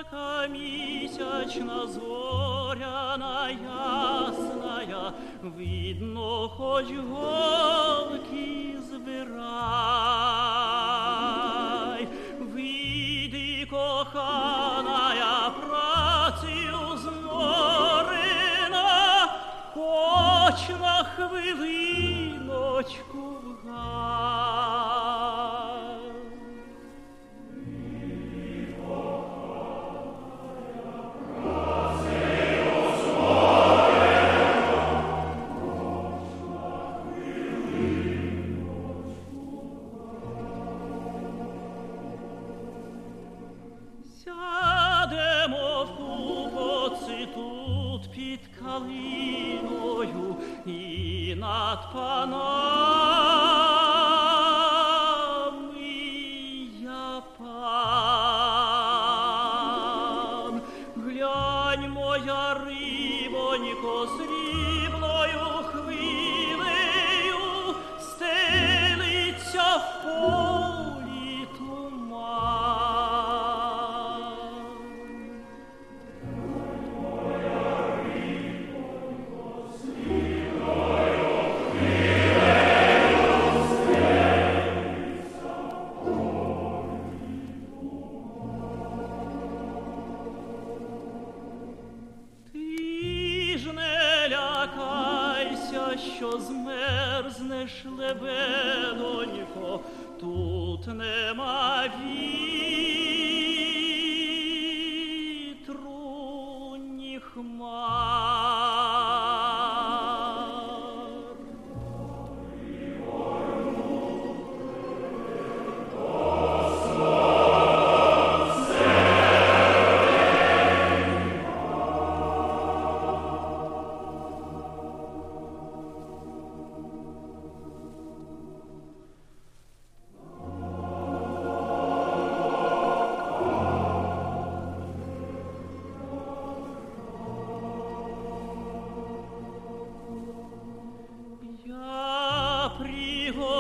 яка місячна зоряна ясная, видно, хоч голки збирай. Вийди, коханая, працею зморена, хоч на хвилиночку в гай. Сядемо в купоці тут під калиною і над панами я пан. Глянь, моя рибонько, срібною хвилею стелиться в полі туман. Ти ж не лякайся, що змерзнеш, лебедонько, тут нема вітру, ні хмар. Я приготовлю